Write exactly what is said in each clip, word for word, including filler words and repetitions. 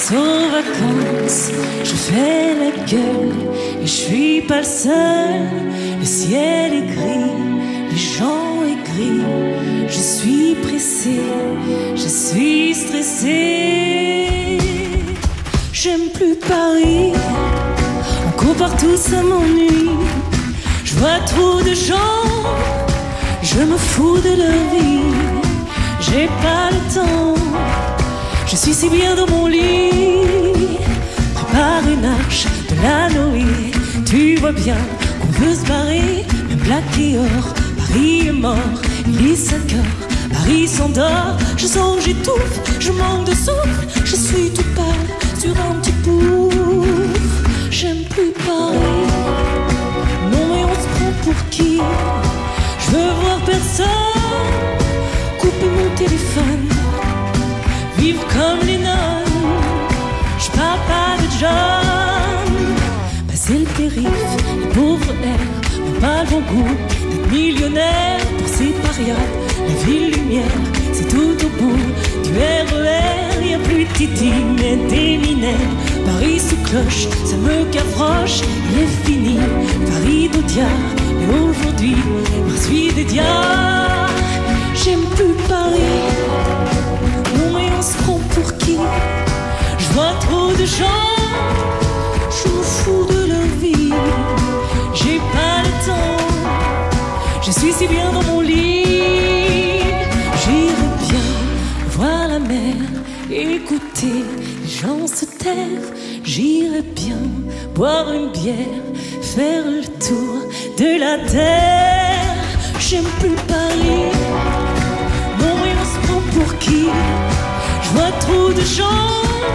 aux vacances, je fais la gueule et je suis pas le seul. Le ciel est gris, les gens aigris. Je suis pressé, je suis stressé. J'aime plus Paris, on court partout, ça m'ennuie. Je vois trop de gens, je me fous de leur vie. J'ai pas le temps, je suis si bien dans mon lit. Prépare une arche de la Noé. Tu vois bien qu'on veut se barrer. Même Black et or, Paris est mort. Il est cinq heures, Paris s'endort. Je sens, j'étouffe, je manque de souffle. Je suis tout pâle sur un petit pouf. J'aime plus Paris. Non mais on se prend pour qui? Je veux voir personne. Couper mon téléphone, vivre comme les nonnes. Je parle pas de John. Passer le périph', les pauvres airs n'ont pas le bon goût d'être millionnaire. Pour ces parias, la ville lumière, c'est tout au bout du R E R. Y'a plus de Titi, mais des minets. Paris sous cloche, ça me cavroche. Il est fini, Paris d'Audiard. Mais aujourd'hui, je suis des diards. J'aime plus Paris. Non mais on se prend pour qui? Je vois trop de gens, je me fous de leur vie. J'ai pas le temps, je suis si bien dans mon lit. J'irais bien voir la mer, écouter les gens se taire. J'irais bien boire une bière, faire le tour de la terre. J'aime plus Paris. Non mais on se prend pour qui? Je vois trop de gens,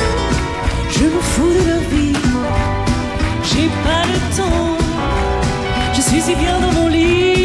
je me fous de leur vie. J'ai pas le temps, je suis si bien dans mon lit.